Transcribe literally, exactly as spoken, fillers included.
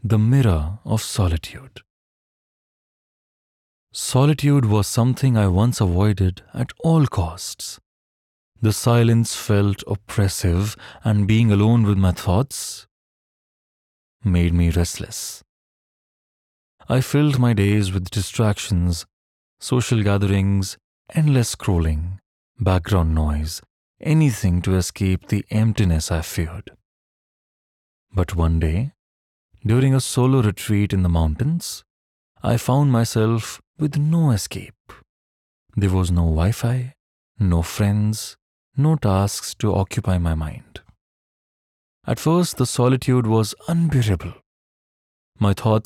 The mirror of solitude. Solitude was something I once avoided at all costs. The silence felt oppressive, and being alone with my thoughts made me restless. I filled my days with distractions, social gatherings, endless scrolling, background noise, anything to escape the emptiness I feared. But one day, during a solo retreat in the mountains, I found myself with no escape. There was no Wi Fi, no friends, no tasks to occupy my mind. At first, the solitude was unbearable. My thoughts